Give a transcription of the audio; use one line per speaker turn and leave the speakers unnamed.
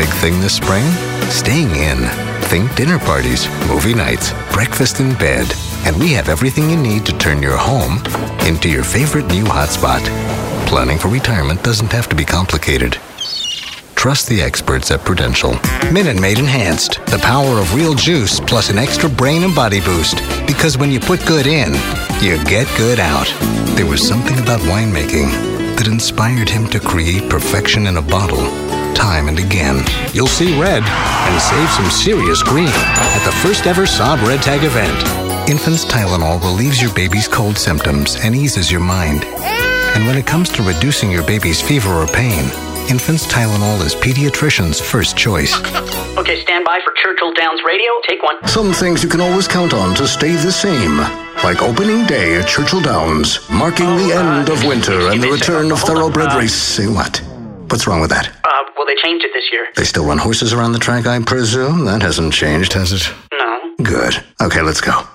big thing this spring? Staying in. Think dinner parties, movie nights, breakfast in bed. And we have everything you need to turn your home into your favorite new hotspot. Planning for retirement doesn't have to be complicated. Trust the experts at Prudential. Minute Maid Enhanced. The power of real juice plus an extra brain and body boost. Because when you put good in, you get good out. There was something about winemaking that inspired him to create perfection in a bottle, time and again. You'll see red and save some serious green at the first ever Saab Red Tag event. Infant's Tylenol relieves your baby's cold symptoms and eases your mind. And when it comes to reducing your baby's fever or pain, Infant's Tylenol is pediatrician's first choice.
Okay, stand by for Churchill Downs Radio. Take one.
Some things you can always count on to stay the same. Like opening day at Churchill Downs, marking the end of winter and the return of thoroughbred race. Say what? What's wrong with that?
Well, they changed it this year.
They still run horses around the track, I presume? That hasn't changed, has it?
No.
Good. Okay, let's go.